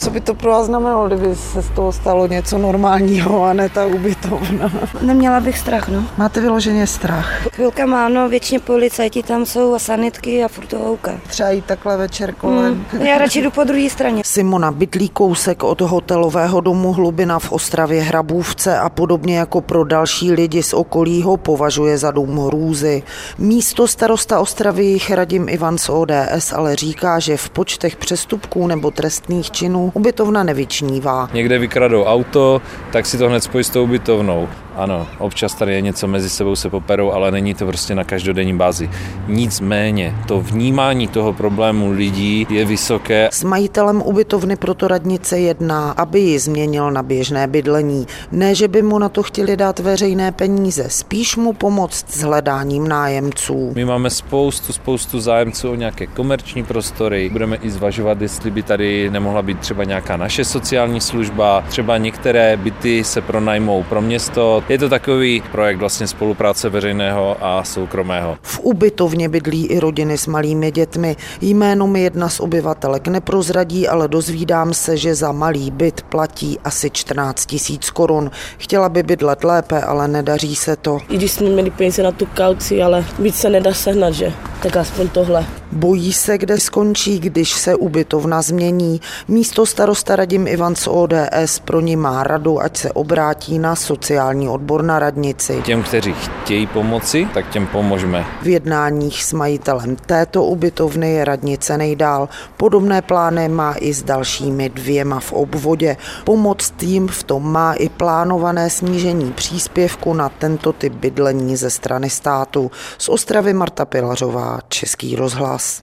Co by to pro vás znamenalo, kdyby se z toho stalo něco normálního a ne ta ubytovna? Neměla bych strach, no. Máte vyloženě strach? Chvilka má, no, většině policajti tam jsou a sanitky a furt to houká. Třeba jít takhle večer kolem. Já radši jdu po druhé straně. Simona bydlí kousek od hotelového domu Hlubina v Ostravě Hrabůvce a podobně jako pro další lidi z okolí ho považuje za dům hrůzy. Místostarosta Ostravy Radim Ivan z ODS ale říká, že v počtech přestupků nebo trestných činů ubytovna nevyčnívá. Někde vykradou auto, tak si to hned spojí s tou ubytovnou. Ano, občas tady je něco, mezi sebou se poperou, ale není to prostě na každodenní bázi. Nicméně to vnímání toho problému lidí je vysoké. S majitelem ubytovny proto radnice jedná, aby ji změnil na běžné bydlení. Ne, že by mu na to chtěli dát veřejné peníze, spíš mu pomoct s hledáním nájemců. My máme spoustu zájemců o nějaké komerční prostory. Budeme i zvažovat, jestli by tady nemohla být třeba nějaká naše sociální služba. Třeba některé byty se pronajmou pro město. Je to takový projekt vlastně spolupráce veřejného a soukromého. V ubytovně bydlí i rodiny s malými dětmi. Jméno mi jedna z obyvatelek neprozradí, ale dozvídám se, že za malý byt platí asi 14 000 korun. Chtěla by bydlet lépe, ale nedaří se to. I když jsme měli peníze na tu kauci, ale byt se nedá sehnat, že? Tak aspoň tohle. Bojí se, kde skončí, když se ubytovna změní. Místostarosta Radim Ivan z ODS pro ní má radu, ať se obrátí na sociální odbor na radnici. Těm, kteří chtějí pomoci, tak těm pomožme. V jednáních s majitelem této ubytovny je radnice nejdál. Podobné plány má i s dalšími 2 v obvodě. Pomoct jim v tom má i plánované snížení příspěvku na tento typ bydlení ze strany státu. Z Ostravy Marta Pilařová, Český rozhlas.